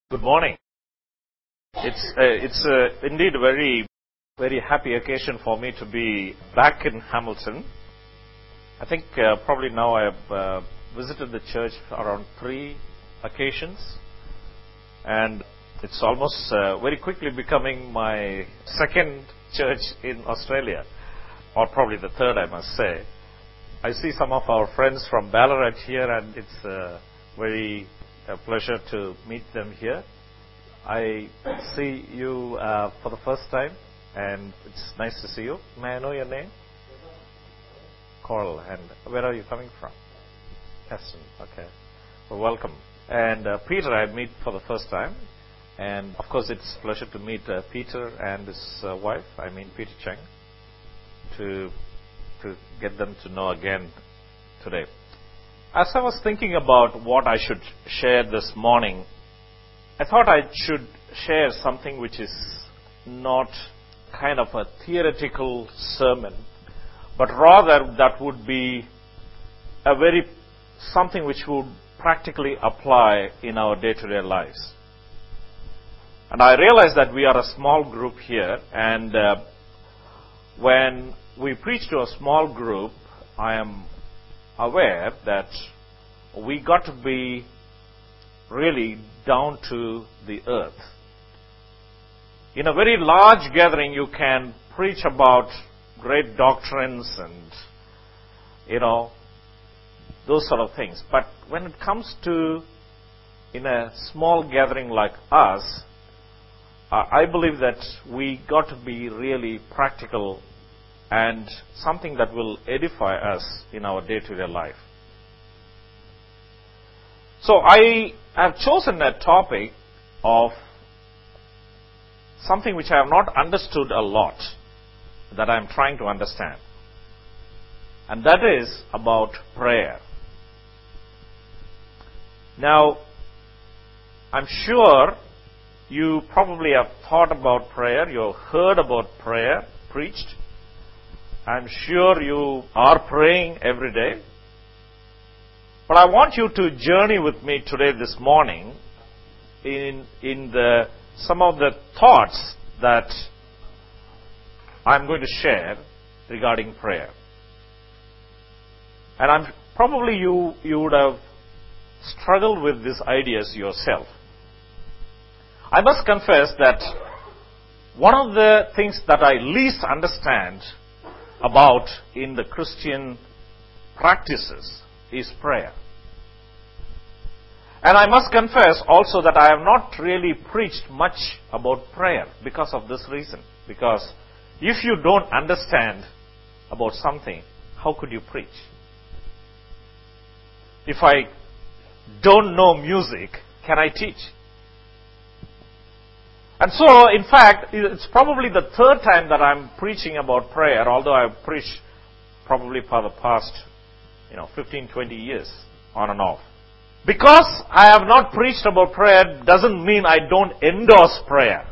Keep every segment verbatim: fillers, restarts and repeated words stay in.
Good morning. It's uh, it's uh, indeed a very very happy occasion for me to be back in Hamilton. I think uh, probably now I have uh, visited the church around three occasions, and it's almost uh, very quickly becoming my second church in Australia, or probably the third, I must say. I see some of our friends from Ballarat here, and it's uh, very a pleasure to meet them here. I see you uh, for the first time, and it's nice to see you. May I know your name? Coral. And where are you coming from? Keston. Okay. Well, welcome. And uh, Peter, I meet for the first time, and of course, it's a pleasure to meet uh, Peter and his uh, wife. I mean, Peter Cheng, to to get them to know again today. As I was thinking about what I should share this morning, I thought I should share something which is not kind of a theoretical sermon, but rather that would be a very something which would practically apply in our day-to-day lives. And I realize that we are a small group here, and uh, when we preach to a small group, I am aware that we got to be really down to the earth. In a very large gathering, you can preach about great doctrines and, you know, those sort of things. But when it comes to in a small gathering like us, uh, I believe that we got to be really practical and something that will edify us in our day-to-day life. So I have chosen a topic of something which I have not understood a lot, that I am trying to understand. And that is about prayer. Now, I'm sure you probably have thought about prayer, you have heard about prayer preached. I'm sure you are praying every day. But I want you to journey with me today, this morning, in in the some of the thoughts that I'm going to share regarding prayer. And I'm probably you you would have struggled with these ideas yourself. I must confess that one of the things that I least understand about in the Christian practices is prayer. And I must confess also that I have not really preached much about prayer because of this reason. Because if you don't understand about something, how could you preach? If I don't know music, can I teach? And so, in fact, it's probably the third time that I'm preaching about prayer, although I've preached probably for the past, you know, fifteen, twenty years, on and off. Because I have not preached about prayer doesn't mean I don't endorse prayer.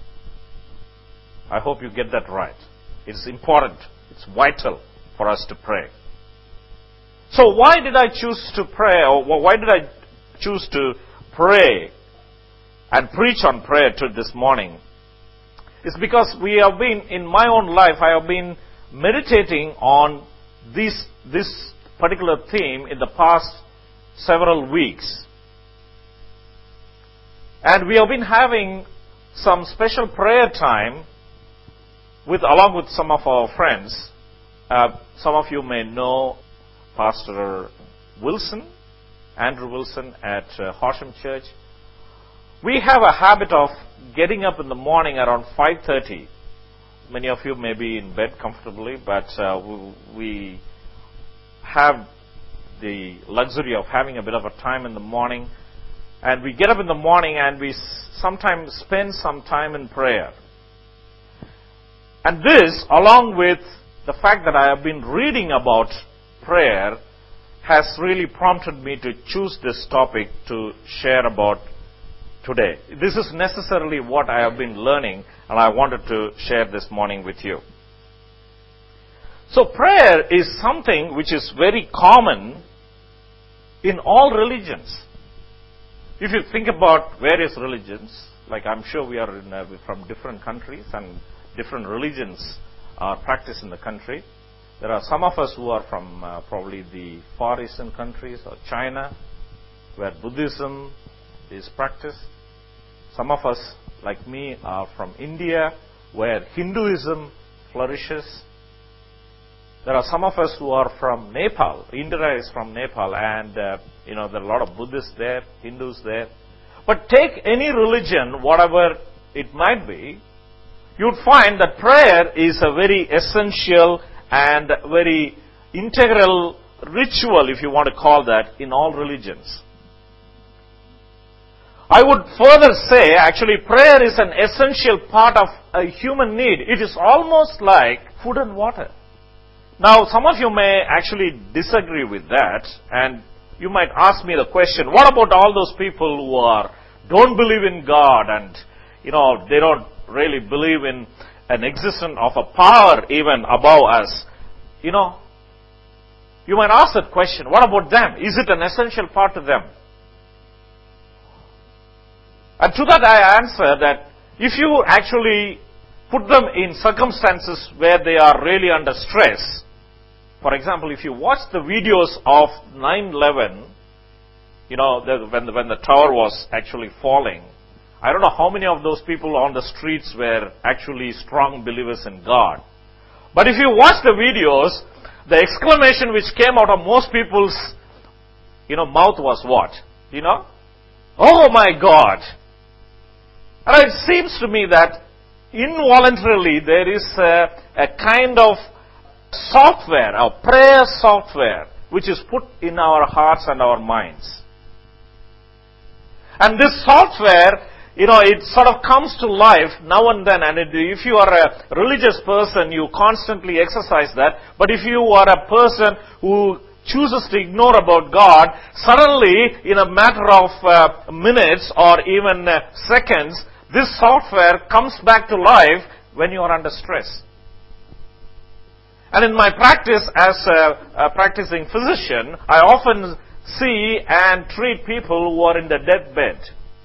I hope you get that right. It's important. It's vital for us to pray. So why did I choose to pray, or why did I choose to pray and preach on prayer to this morning? It's because we have been, in my own life, I have been meditating on this, this particular theme in the past several weeks. And we have been having some special prayer time with, along with some of our friends. Uh, some of you may know Pastor Wilson, Andrew Wilson at uh, Horsham Church. We have a habit of getting up in the morning around five thirty. Many of you may be in bed comfortably, but uh, we, we have the luxury of having a bit of a time in the morning. And we get up in the morning and we sometimes spend some time in prayer. And this, along with the fact that I have been reading about prayer, has really prompted me to choose this topic to share about today. This is necessarily what I have been learning, and I wanted to share this morning with you. So prayer is something which is very common in all religions. If you think about various religions, like I'm sure we are in, uh, from different countries and different religions are practiced in the country. There are some of us who are from uh, probably the Far Eastern countries or China, where Buddhism is practiced. Some of us, like me, are from India, where Hinduism flourishes. There are some of us who are from Nepal. Indira is from Nepal, and uh, you know there are a lot of Buddhists there, Hindus there. But take any religion, whatever it might be, you'd find that prayer is a very essential and very integral ritual, if you want to call that, in all religions. I would further say, actually, prayer is an essential part of a human need. It is almost like food and water. Now, some of you may actually disagree with that, and you might ask me the question, what about all those people who are don't believe in God and, you know, they don't really believe in an existence of a power even above us? You know, you might ask that question, what about them? Is it an essential part to them? And to that I answer that if you actually put them in circumstances where they are really under stress, for example, if you watch the videos of nine eleven, you know, the, when, the, when the tower was actually falling, I don't know how many of those people on the streets were actually strong believers in God. But if you watch the videos, the exclamation which came out of most people's, you know, mouth was what? You know? Oh my God! And it seems to me that involuntarily there is a, a kind of software, a prayer software, which is put in our hearts and our minds. And this software, you know, it sort of comes to life now and then. And it, if you are a religious person, you constantly exercise that. But if you are a person who chooses to ignore about God, suddenly, in a matter of uh, minutes or even uh, seconds, this software comes back to life when you are under stress. And in my practice as a, a practicing physician, I often see and treat people who are in the deathbed.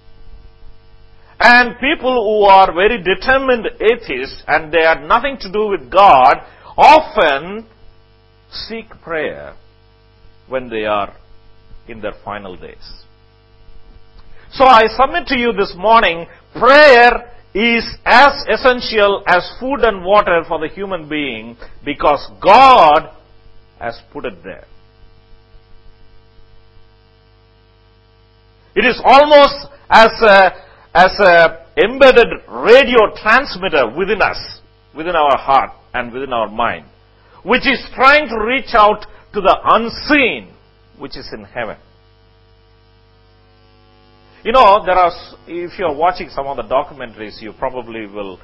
And people who are very determined atheists and they have nothing to do with God often seek prayer when they are in their final days. So I submit to you this morning, prayer is as essential as food and water for the human being because God has put it there. It is almost as a, as a embedded radio transmitter within us, within our heart and within our mind, which is trying to reach out to the unseen, which is in heaven. You know, there are, if you are watching some of the documentaries, you probably will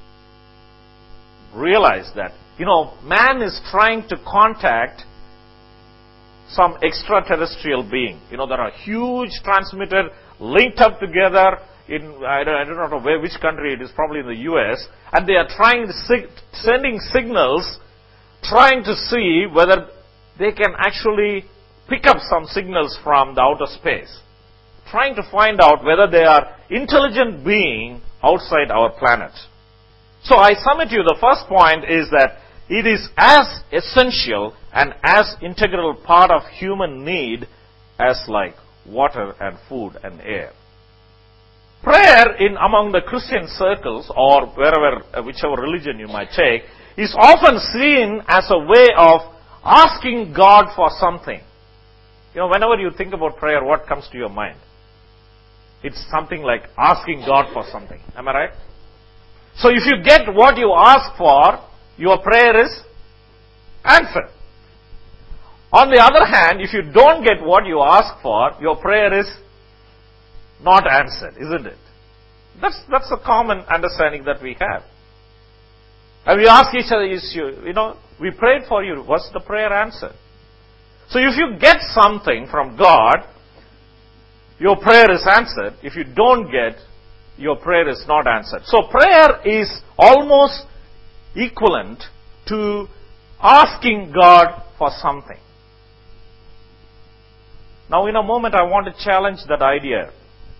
realize that, you know, man is trying to contact some extraterrestrial being. You know, there are huge transmitters linked up together in, I don't, I don't know where, which country it is, probably in the U S, and they are trying to, sig- sending signals, trying to see whether they can actually pick up some signals from the outer space. Trying to find out whether they are intelligent being outside our planet. So I submit to you, the first point is that it is as essential and as integral part of human need as like water and food and air. Prayer in among the Christian circles or wherever, whichever religion you might take, is often seen as a way of asking God for something. You know, whenever you think about prayer, what comes to your mind? It's something like asking God for something. Am I right? So if you get what you ask for, your prayer is answered. On the other hand, if you don't get what you ask for, your prayer is not answered, isn't it? That's that's a common understanding that we have. And we ask each other, is you, you know, we prayed for you. Was the prayer answered? So if you get something from God, your prayer is answered. If you don't get, your prayer is not answered. So prayer is almost equivalent to asking God for something. Now in a moment I want to challenge that idea.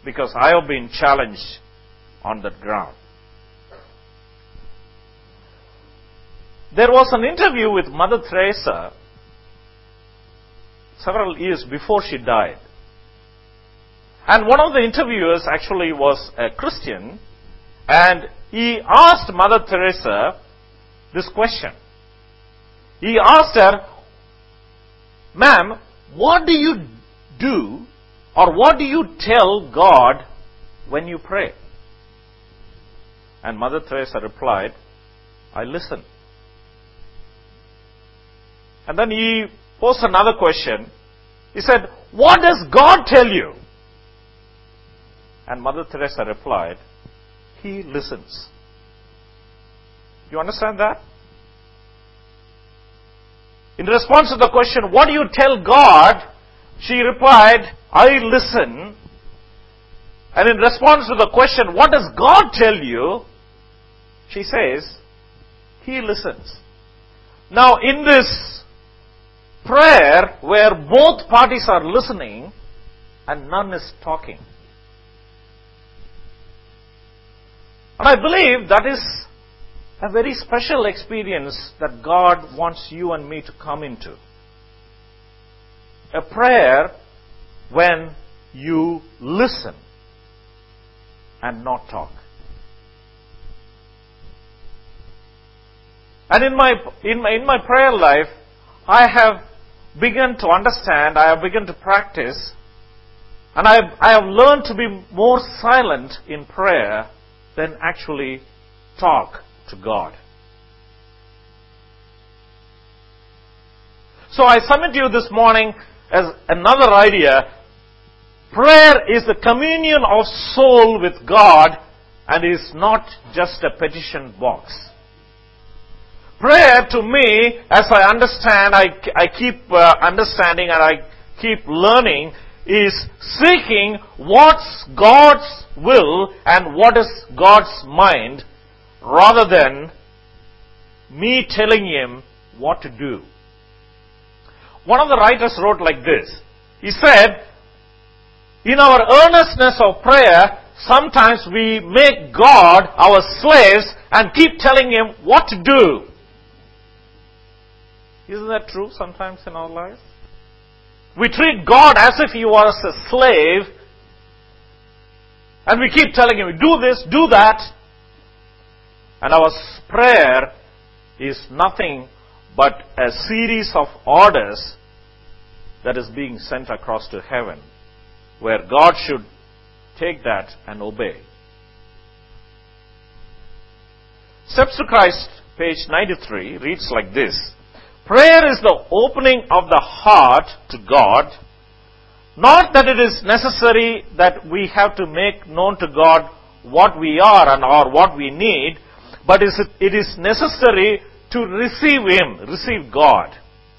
because I have been challenged on that ground. There was an interview with Mother Teresa several years before she died. And one of the interviewers actually was a Christian, and he asked Mother Teresa this question. He asked her, "Ma'am, what do you do or what do you tell God when you pray?" And Mother Teresa replied, "I listen." And then he posed another question. He said, "What does God tell you?" And Mother Teresa replied, "He listens." You understand that? In response to the question, "What do you tell God?" she replied, "I listen." And in response to the question, "What does God tell you?" she says, "He listens." Now, in this prayer where both parties are listening and none is talking, and I believe that is a very special experience that God wants you and me to come into. A prayer when you listen and not talk. And in my, in my, in my prayer life, I have begun to understand, I have begun to practice, and I have, I have learned to be more silent in prayer than actually talk to God. So I submit to you this morning as another idea. Prayer is the communion of soul with God and is not just a petition box. Prayer to me, as I understand, I, I keep uh, understanding and I keep learning, is seeking what's God's will and what is God's mind, rather than me telling Him what to do. One of the writers wrote like this. He said, in our earnestness of prayer, sometimes we make God our slaves and keep telling Him what to do. Isn't that true sometimes in our lives? We treat God as if He was a slave, and we keep telling Him, do this, do that. And our prayer is nothing but a series of orders that is being sent across to heaven, where God should take that and obey. Steps to Christ, page ninety-three, reads like this. Prayer is the opening of the heart to God. Not that it is necessary that we have to make known to God what we are and or what we need, but it is necessary to receive Him, receive God.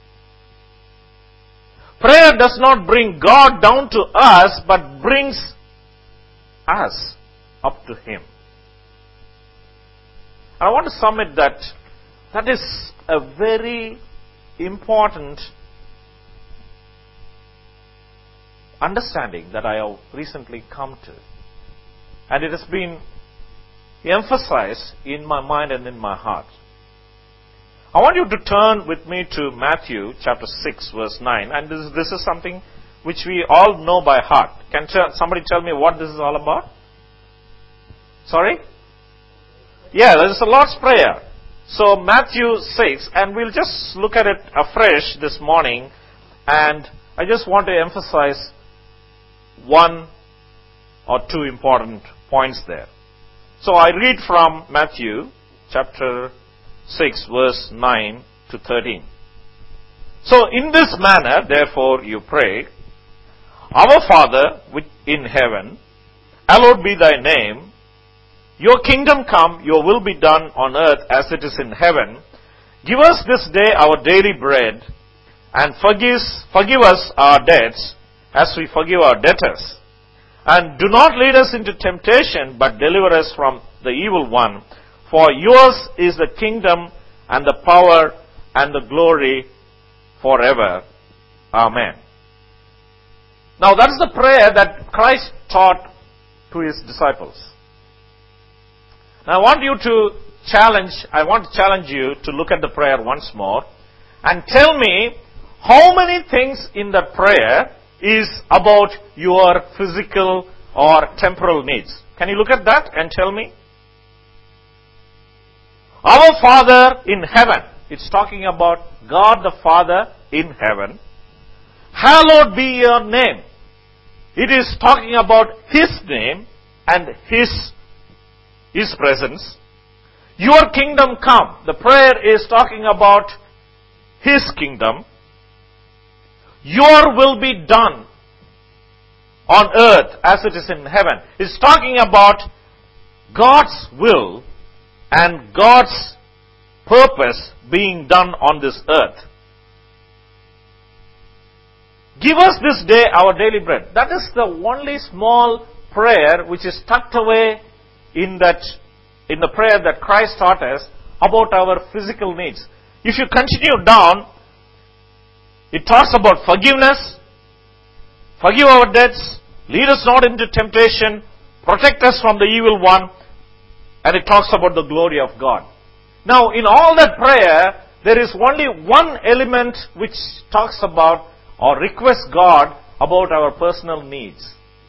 Prayer does not bring God down to us, but brings us up to Him. I want to submit that that is a very important understanding that I have recently come to. And it has been emphasized in my mind and in my heart. I want you to turn with me to Matthew chapter six verse nine. And this, this is something which we all know by heart. Can somebody tell me what this is all about? Sorry? Yeah, this is the Lord's Prayer. So Matthew six, and we'll just look at it afresh this morning, and I just want to emphasize one or two important points there. So I read from Matthew chapter six verse nine to thirteen. So in this manner, therefore, you pray, Our Father which in heaven, hallowed be thy name. Your kingdom come, your will be done on earth as it is in heaven. Give us this day our daily bread, and forgive, forgive us our debts, as we forgive our debtors. And do not lead us into temptation, but deliver us from the evil one. For yours is the kingdom, and the power, and the glory, forever. Amen. Now that is the prayer that Christ taught to his disciples. Now I want you to challenge, I want to challenge you to look at the prayer once more and tell me how many things in that prayer is about your physical or temporal needs. Can you look at that and tell me? Our Father in heaven. It's talking about God the Father in heaven. Hallowed be your name. It is talking about His name and His, His presence. Your kingdom come. The prayer is talking about His kingdom. Your will be done on earth as it is in heaven. It's talking about God's will and God's purpose being done on this earth. Give us this day our daily bread. That is the only small prayer which is tucked away in that, in the prayer that Christ taught us about our physical needs. If you continue down, it talks about forgiveness, forgive our debts, lead us not into temptation, protect us from the evil one, and it talks about the glory of God. Now, in all that prayer, there is only one element which talks about or requests God about our personal needs.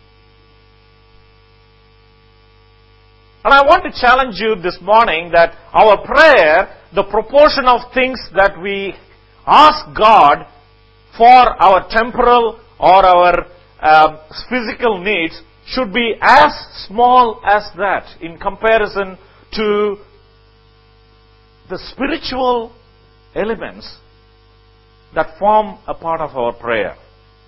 And I want to challenge you this morning that our prayer, the proportion of things that we ask God for our temporal or our um, physical needs should be as small as that in comparison to the spiritual elements that form a part of our prayer.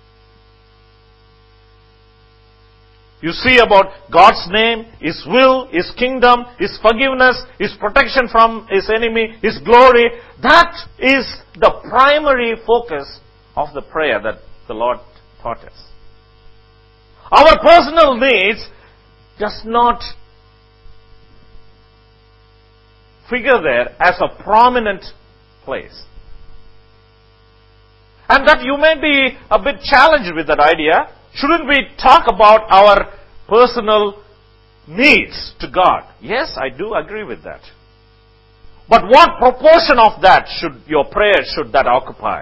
You see about God's name, His will, His kingdom, His forgiveness, His protection from His enemy, His glory. That is the primary focus of the prayer that the Lord taught us. Our personal needs does not figure there as a prominent place. And that you may be a bit challenged with that idea. Shouldn't we talk about our personal needs to God? Yes, I do agree with that. But what proportion of that should your prayer should that occupy?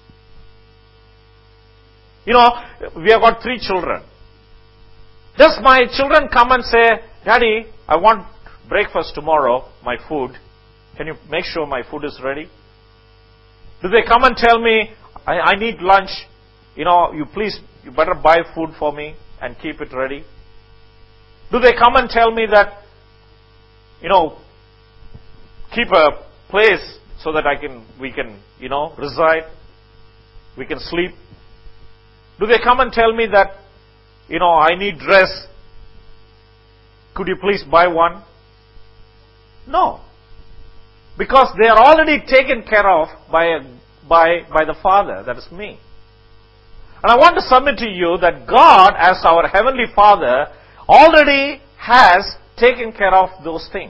You know, we have got three children. Does my children come and say, Daddy, I want breakfast tomorrow, my food. Can you make sure my food is ready? Do they come and tell me, I, I need lunch. You know, you please, you better buy food for me and keep it ready. Do they come and tell me that, you know, keep a place so that I can, we can, you know, reside, we can sleep? Do they come and tell me that, you know, I need dress, could you please buy one? No. Because they are already taken care of by, a, by, by the Father, that is me. And I want to submit to you that God, as our Heavenly Father, already has taken care of those things.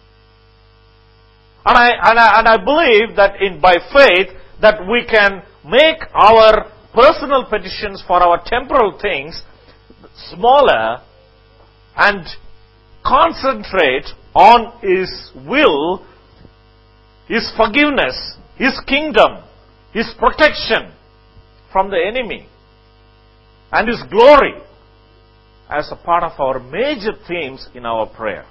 And I, and I, and I believe that in by faith that we can make our personal petitions for our temporal things smaller and concentrate on His will, His forgiveness, His kingdom, His protection from the enemy, and His glory as a part of our major themes in our prayer.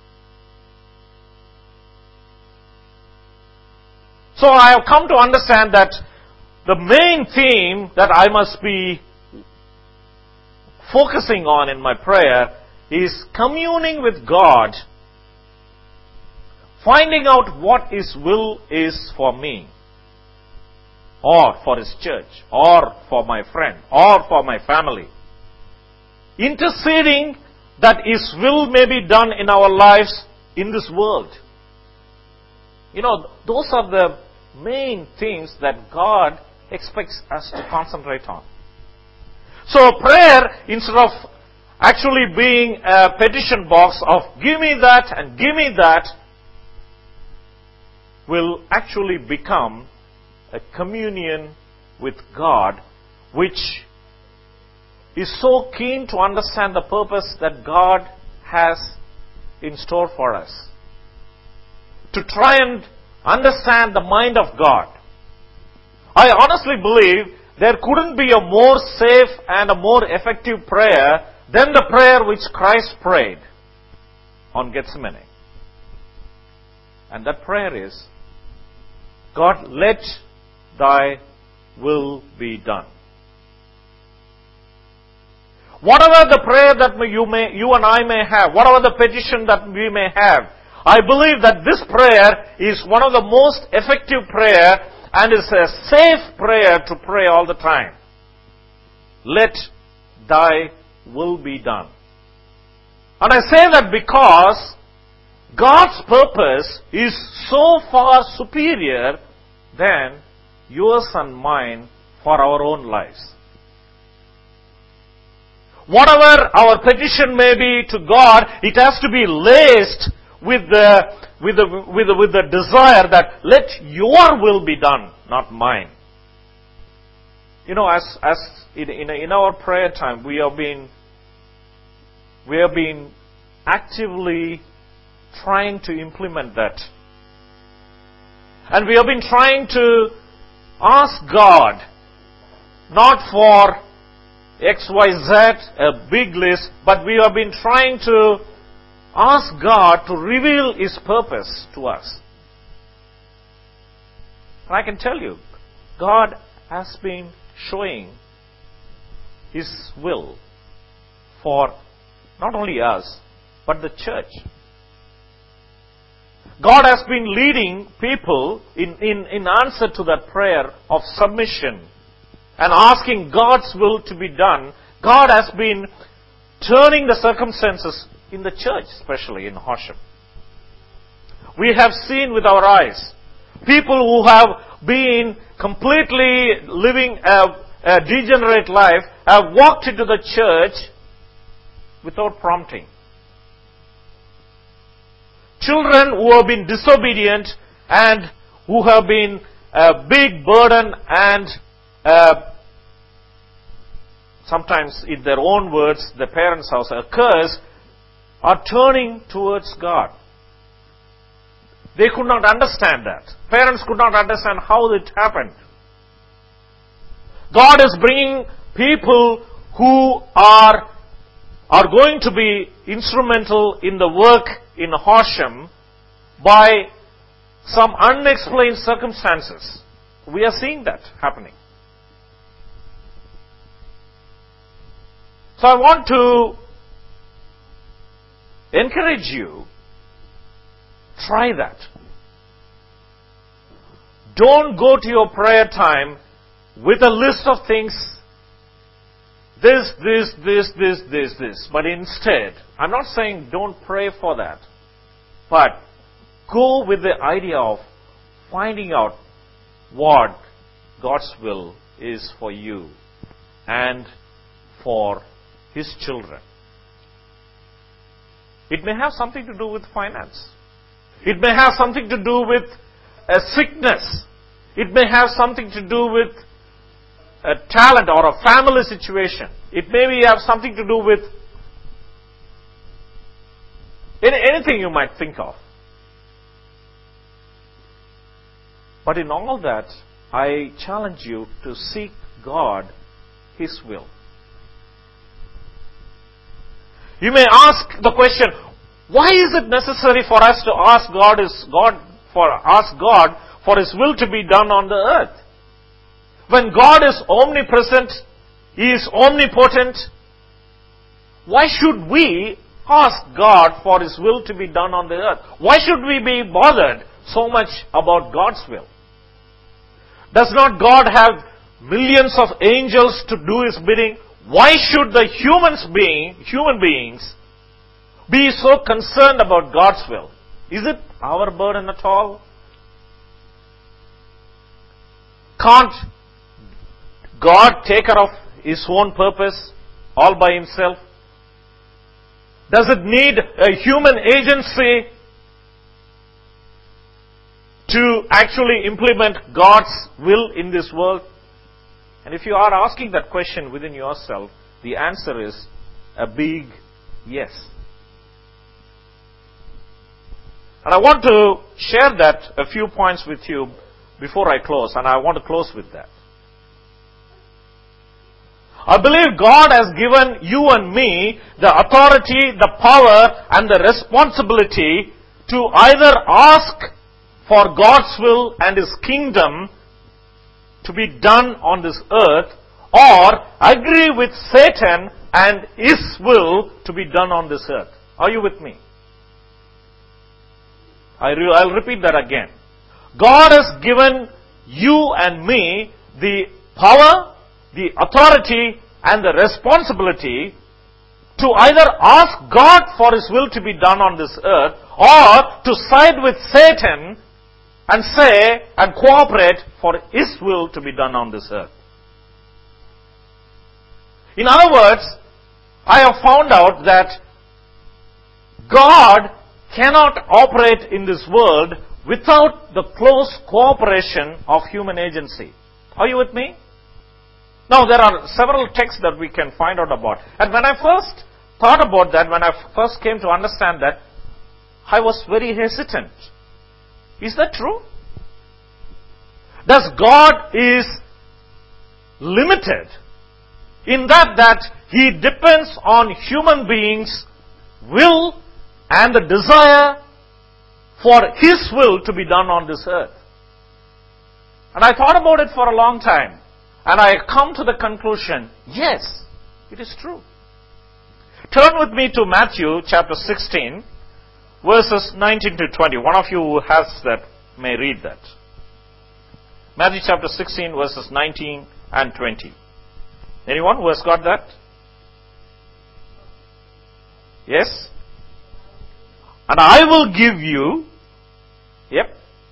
So I have come to understand that the main theme that I must be focusing on in my prayer is communing with God, finding out what His will is for me, or for His church, or for my friend, or for my family. Interceding that His will may be done in our lives in this world. You know, those are the main things that God expects us to concentrate on. So prayer, instead of actually being a petition box of give me that and give me that, will actually become a communion with God, which is so keen to understand the purpose that God has in store for us. To try and understand the mind of God. I honestly believe there couldn't be a more safe and a more effective prayer than the prayer which Christ prayed on Gethsemane. And that prayer is, God, let thy will be done. Whatever the prayer that you may, you and I may have, whatever the petition that we may have, I believe that this prayer is one of the most effective prayer and is a safe prayer to pray all the time. Let thy will be done. And I say that because God's purpose is so far superior than yours and mine for our own lives. Whatever our petition may be to God, it has to be laced with the, with the, with the, with the desire that let your will be done, not mine. You know, as, as in, in, in our prayer time, we have been, we have been actively trying to implement that. And we have been trying to ask God, not for X Y Z, a big list, but we have been trying to ask God to reveal His purpose to us. And I can tell you, God has been showing His will for not only us, but the church. God has been leading people in, in, in answer to that prayer of submission and asking God's will to be done. God has been turning the circumstances in the church, especially in Horsham. We have seen with our eyes people who have been completely living a, a degenerate life have walked into the church without prompting. Children who have been disobedient and who have been a big burden and uh, sometimes in their own words, the parents' house, a curse, are turning towards God. They could not understand that. Parents could not understand how it happened. God is bringing people who are, are going to be instrumental in the work in Horsham by some unexplained circumstances. We are seeing that happening. So I want to encourage you, try that. Don't go to your prayer time with a list of things, this, this, this, this, this, this. But instead, I'm not saying don't pray for that, but go with the idea of finding out what God's will is for you and for His children. It may have something to do with finance. It may have something to do with a sickness. It may have something to do with a talent or a family situation. It may have something to do with any, anything you might think of. But in all that, I challenge you to seek God, His will. You may ask the question, why is it necessary for us to ask God, is God for ask God for His will to be done on the earth? When God is omnipresent, He is omnipotent, why should we ask God for His will to be done on the earth? Why should we be bothered so much about God's will? Does not God have millions of angels to do His bidding? Why should the humans being, human beings be so concerned about God's will? Is it our burden at all? Can't God take care of His own purpose all by Himself? Does it need a human agency to actually implement God's will in this world? And if you are asking that question within yourself, The answer is a big yes. And I want to share that a few points with you before I close, and I want to close with that. I believe God has given you and me the authority, the power, and the responsibility to either ask for God's will and His kingdom to be done on this earth, or agree with Satan and his will to be done on this earth. Are you with me? I re- I'll repeat that again. God has given you and me the power, the authority, and the responsibility to either ask God for His will to be done on this earth, or to side with Satan and say and cooperate for His will to be done on this earth. In other words, I have found out that God cannot operate in this world without the close cooperation of human agency. Are you with me? Now, there are several texts that we can find out about. And when I first thought about that, when I first came to understand that, I was very hesitant. Is that true? Does God is limited in that that He depends on human beings' will and the desire for His will to be done on this earth? And I thought about it for a long time. And I come to the conclusion, yes, it is true. Turn with me to Matthew chapter sixteen, verses nineteen to twenty. One of you who has that may read that. Matthew chapter sixteen, verses nineteen and twenty. Anyone who has got that? Yes? And I will give you, yep.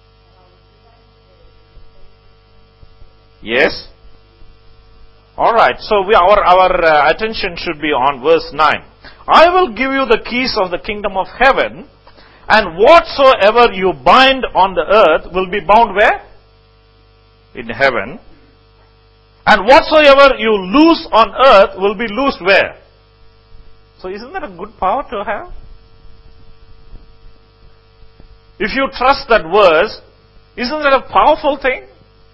Yes? Alright, so we, our, our uh, attention should be on verse nine. I will give you the keys of the kingdom of heaven, and whatsoever you bind on the earth will be bound where? In heaven. And whatsoever you loose on earth will be loosed where? So isn't that a good power to have? If you trust that verse, isn't that a powerful thing?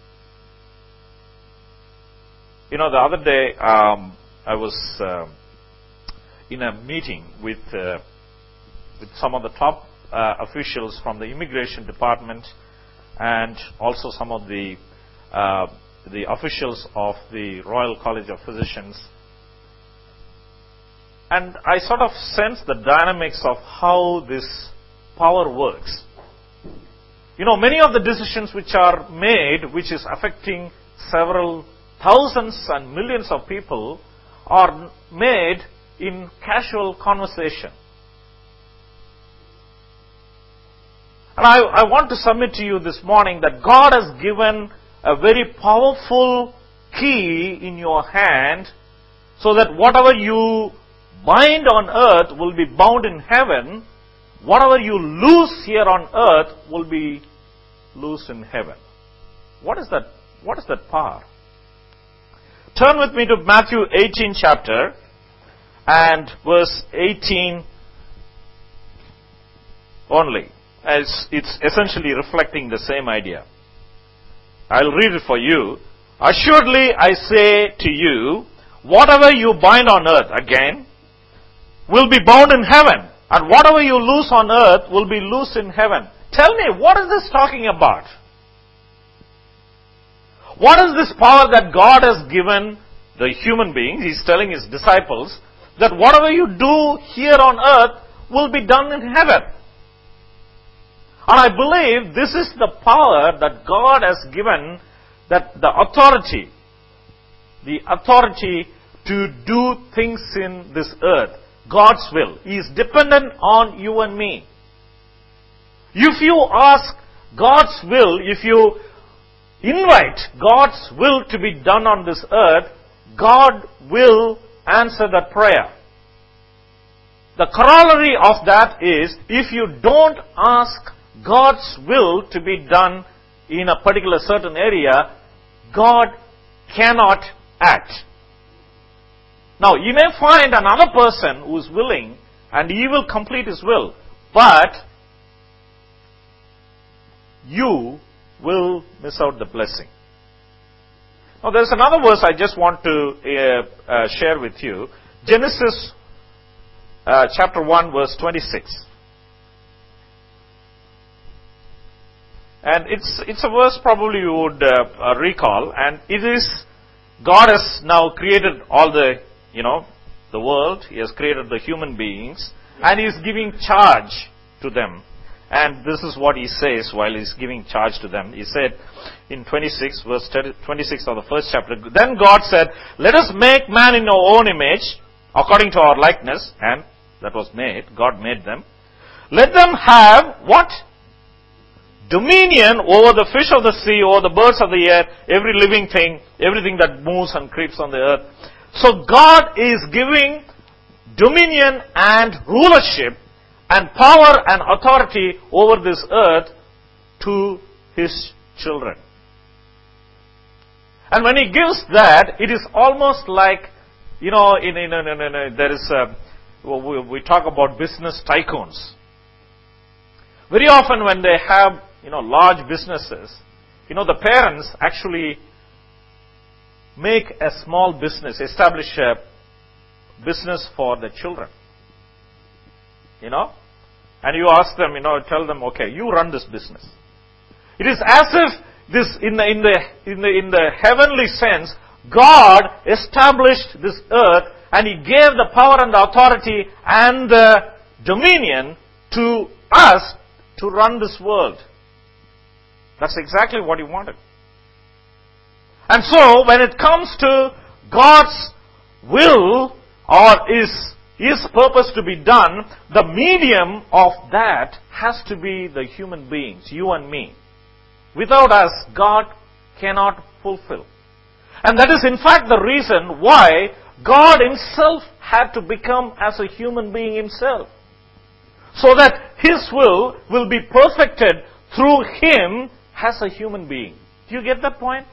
You know, the other day, um, I was uh, in a meeting with uh, with some of the top uh, officials from the immigration department, and also some of the uh, the officials of the Royal College of Physicians. And I sort of sensed the dynamics of how this power works. You know, many of the decisions which are made, which is affecting several thousands and millions of people, are made in casual conversation. And I, I want to submit to you this morning that God has given a very powerful key in your hand, so that whatever you bind on earth will be bound in heaven, whatever you loose here on earth will be loosed in heaven. What is that? What is that power? Turn with me to Matthew eighteen chapter and verse eighteen only, as it's essentially reflecting the same idea. I'll read it for you. Assuredly I say to you, whatever you bind on earth, again, will be bound in heaven, and whatever you loose on earth will be loosed in heaven. Tell me, what is this talking about? What is this power that God has given the human beings? He's telling His disciples that whatever you do here on earth will be done in heaven. And I believe this is the power that God has given, that the authority, the authority to do things in this earth, God's will. He is dependent on you and me. If you ask God's will, if you invite God's will to be done on this earth, God will answer that prayer. The corollary of that is, if you don't ask God's will to be done in a particular certain area, God cannot act. Now, you may find another person who is willing and he will complete his will, but you will miss out the blessing. Now, there's another verse I just want to uh, uh, share with you. Genesis uh, chapter one, verse twenty-six. And it's it's a verse probably you would uh, uh, recall, and it is, God has now created all the, you know, the world. He has created the human beings, and He is giving charge to them. And this is what He says while He's giving charge to them. He said in twenty-six, verse twenty-six of the first chapter, then God said, let us make man in our own image, according to our likeness, and that was made, God made them. Let them have what? Dominion over the fish of the sea, over the birds of the air, every living thing, everything that moves and creeps on the earth. So God is giving dominion and rulership and power and authority over this earth to His children. And when He gives that, it is almost like, you know, in, in, in, in, in there is a, we, we talk about business tycoons. Very often when they have, you know, large businesses, you know, the parents actually make a small business, establish a business for the children. You know? And you ask them, you know, tell them, okay, you run this business. It is as if this, in the, in the, in the, in the heavenly sense, God established this earth and He gave the power and the authority and the dominion to us to run this world. That's exactly what He wanted. And so, when it comes to God's will or His, His purpose to be done, the medium of that has to be the human beings, you and me. Without us, God cannot fulfill. And that is in fact the reason why God Himself had to become as a human being Himself. So that His will will be perfected through Him as a human being. Do you get that point?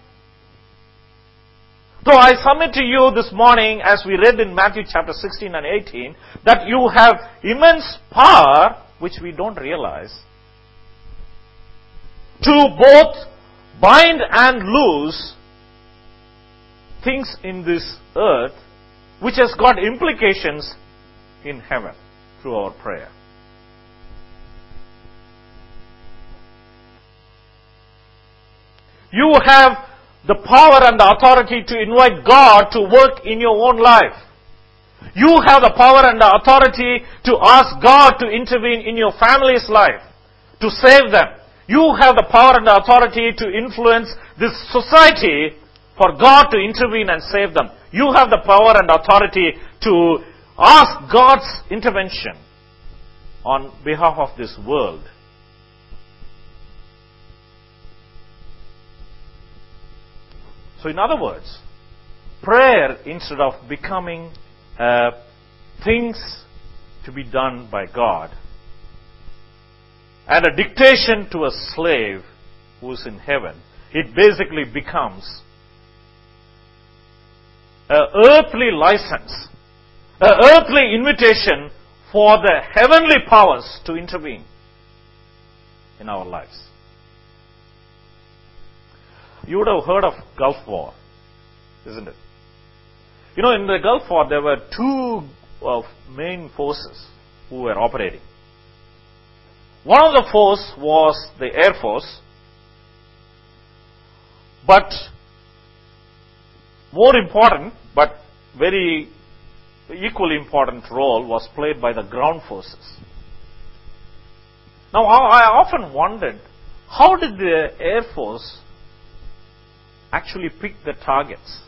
So I submit to you this morning, as we read in Matthew chapter sixteen and eighteen, that you have immense power, which we don't realize, to both bind and loose things in this earth, which has got implications in heaven through our prayer. You have the power and the authority to invite God to work in your own life. You have the power and the authority to ask God to intervene in your family's life, to save them. You have the power and the authority to influence this society for God to intervene and save them. You have the power and authority to ask God's intervention on behalf of this world. So in other words, prayer, instead of becoming uh, things to be done by God and a dictation to a slave who is in heaven, it basically becomes an earthly license, an earthly invitation for the heavenly powers to intervene in our lives. You would have heard of Gulf War, isn't it? You know, in the Gulf War, there were two uh, main forces who were operating. One of the force was the Air Force, but more important, but very equally important role was played by the ground forces. Now, I often wondered, how did the Air Force actually pick the targets?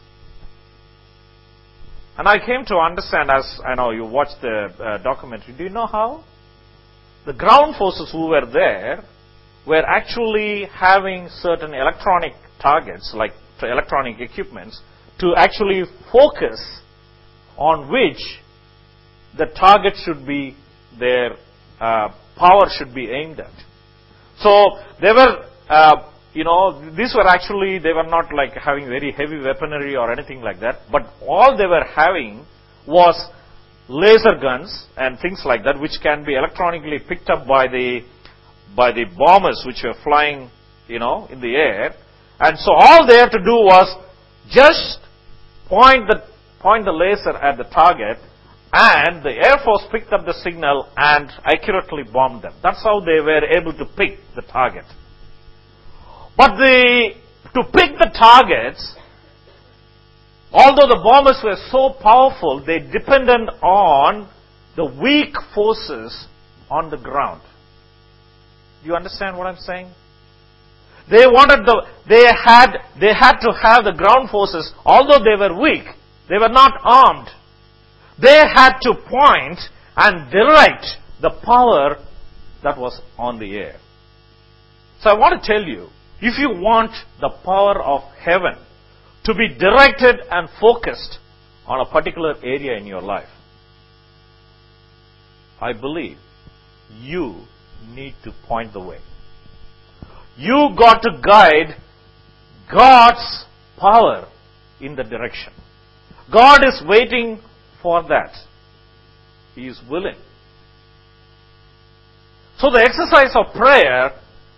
And I came to understand, as I know you watched the uh, documentary, do you know how? The ground forces who were there were actually having certain electronic targets, like electronic equipments, to actually focus on which the target should be, their uh, power should be aimed at. So they were, uh, you know, these were actually, they were not like having very heavy weaponry or anything like that, but all they were having was laser guns and things like that, which can be electronically picked up by the by the bombers which were flying, you know, in the air. And so all they had to do was just point the point the laser at the target, and the Air Force picked up the signal and accurately bombed them. That's how they were able to pick the target. But the to pick the targets, although the bombers were so powerful, they depended on the weak forces on the ground. Do you understand what I'm saying? They wanted the, they had, they had to have the ground forces, although they were weak, they were not armed. They had to point and direct the power that was on the air. So I want to tell you, if you want the power of heaven to be directed and focused on a particular area in your life, I believe you need to point the way. You got to guide God's power in the direction. God is waiting for that. He is willing. So the exercise of prayer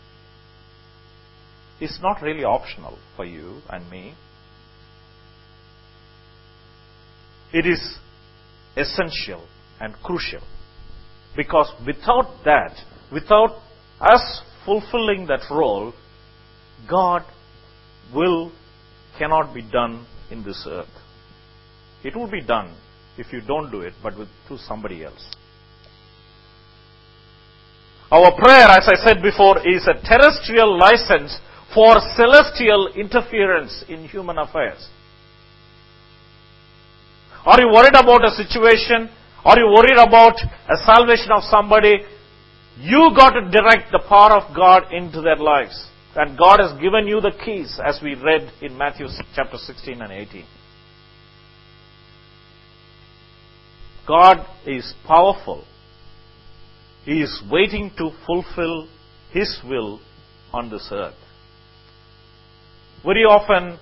is not really optional for you and me. It is essential and crucial. Because without that, without us fulfilling that role, God will cannot be done in this earth. It will be done if you don't do it, but with through somebody else. Our prayer, as I said before, is a terrestrial license for celestial interference in human affairs. Are you worried about a situation? Are you worried about a salvation of somebody? You got to direct the power of God into their lives. And God has given you the keys, as we read in Matthew chapter sixteen and eighteen. God is powerful. He is waiting to fulfill His will on this earth. Very often,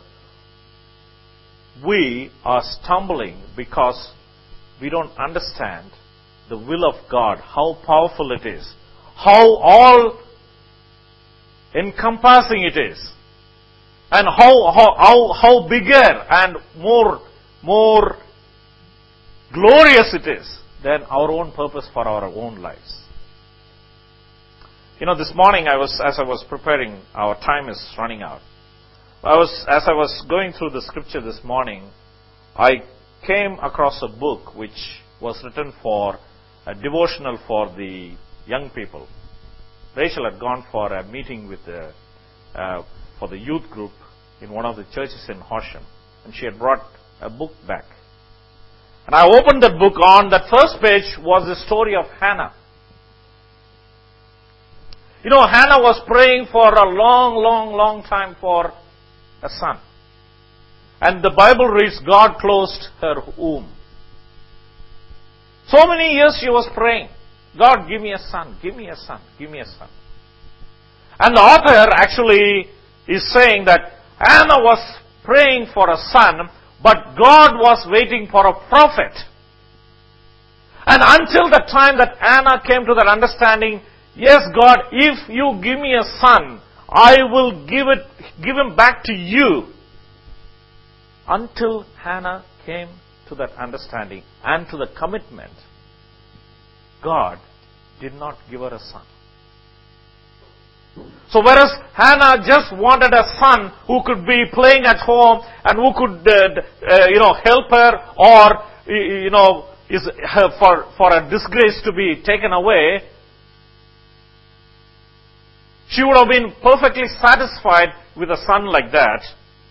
we are stumbling because we don't understand the will of God, how powerful it is, how all encompassing it is, and how how how, how bigger and more more glorious it is than our own purpose for our own lives. You know, this morning I was, as I was preparing, our time is running out. I was, as I was going through the scripture this morning, I came across a book which was written for a devotional for the young people. Rachel had gone for a meeting with the, uh, for the youth group in one of the churches in Horsham, and she had brought a book back. And I opened that book. On that first page was the story of Hannah. You know, Hannah was praying for a long, long, long time for a son. And the Bible reads, God closed her womb. So many years she was praying, God, give me a son, give me a son, give me a son. And the author actually is saying that Hannah was praying for a son, but God was waiting for a prophet. And until the time that Hannah came to that understanding, yes, God, if you give me a son, I will give it, give him back to you. Until Hannah came to that understanding and to the commitment, God did not give her a son. So whereas Hannah just wanted a son who could be playing at home and who could, uh, uh, you know, help her, or, you know, is uh, for for a disgrace to be taken away, she would have been perfectly satisfied with a son like that.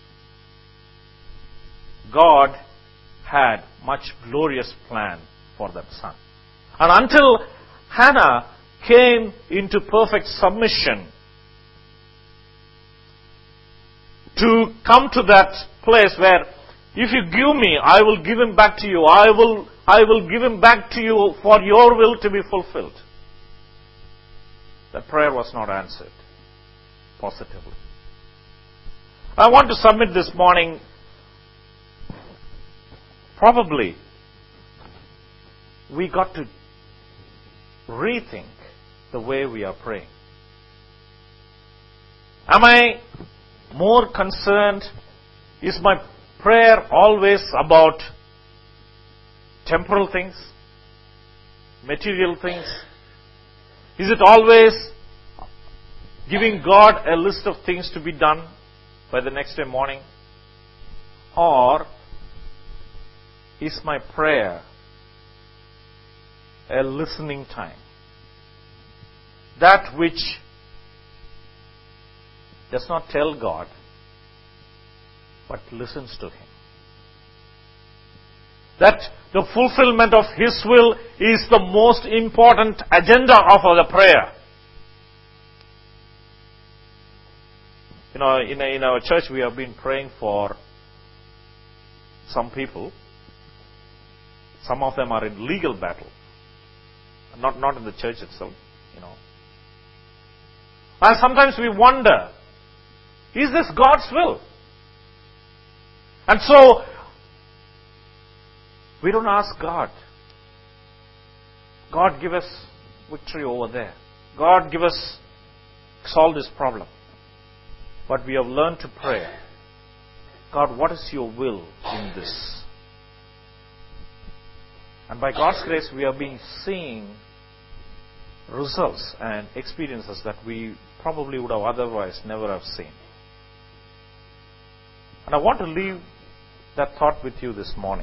God had much glorious plan for that son. And until Hannah came into perfect submission to come to that place where, if you give me, I will give him back to you. I will, I will give him back to you for your will to be fulfilled. That prayer was not answered positively. I want to submit this morning, probably we got to rethink the way we are praying. Am I more concerned? Is my prayer always about temporal things? Material things? Is it always giving God a list of things to be done by the next day morning? Or is my prayer a listening time? That which does not tell God, but listens to Him. That the fulfillment of His will is the most important agenda of our prayer. You know, in, in our church we have been praying for some people. Some of them are in legal battle. Not, not in the church itself, you know. And sometimes we wonder, is this God's will? And so, we don't ask God, God give us victory over there. God give us, solve this problem. But we have learned to pray, God, what is your will in this? And by God's grace, we have been seeing results and experiences that we probably would have otherwise never have seen. And I want to leave that thought with you this morning.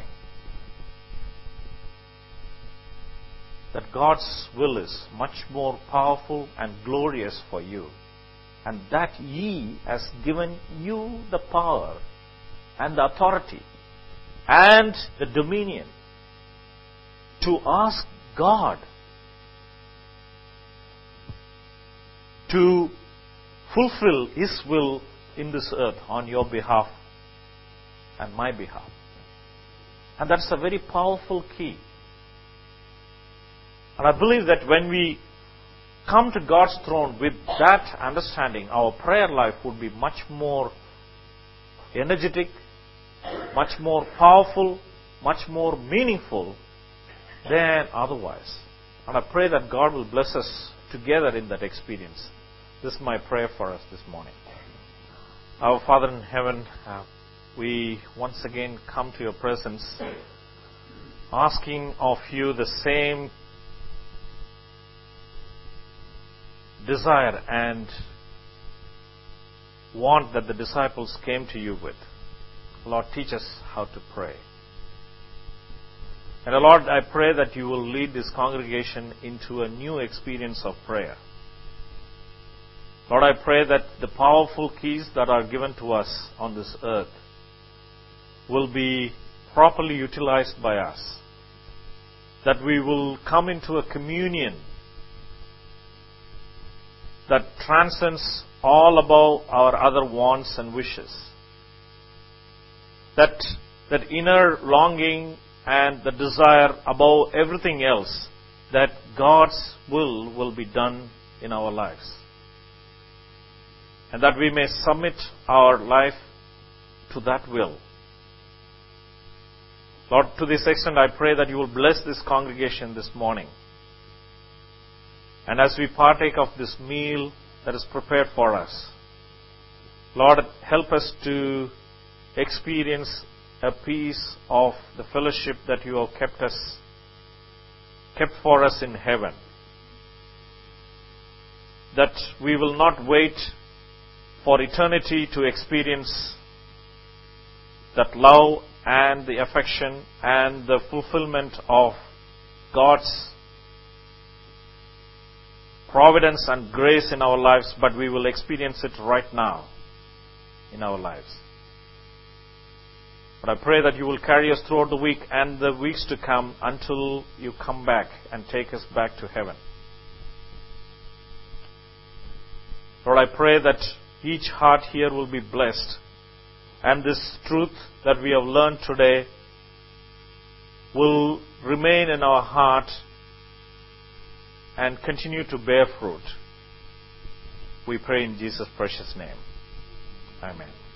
That God's will is much more powerful and glorious for you. And that He has given you the power and the authority and the dominion to ask God to fulfill His will in this earth on your behalf and my behalf. And that's a very powerful key. And I believe that when we come to God's throne with that understanding, our prayer life would be much more energetic, much more powerful, much more meaningful than otherwise. And I pray that God will bless us together in that experience. This is my prayer for us this morning. Our Father in heaven, uh, we once again come to your presence asking of you the same desire and want that the disciples came to you with. Lord, teach us how to pray. And Lord, I pray that you will lead this congregation into a new experience of prayer. Lord, I pray that the powerful keys that are given to us on this earth will be properly utilized by us. That we will come into a communion that transcends all above our other wants and wishes. That, that inner longing and the desire above everything else, that God's will will be done in our lives. And that we may submit our life to that will. Lord, to this extent I pray that you will bless this congregation this morning. And as we partake of this meal that is prepared for us, Lord, help us to experience a piece of the fellowship that you have kept us, kept for us in heaven. That we will not wait for eternity to experience that love and the affection and the fulfillment of God's providence and grace in our lives, but we will experience it right now in our lives. But I pray that you will carry us throughout the week and the weeks to come until you come back and take us back to heaven. Lord, I pray that each heart here will be blessed, and this truth that we have learned today will remain in our heart and continue to bear fruit. We pray in Jesus' precious name. Amen.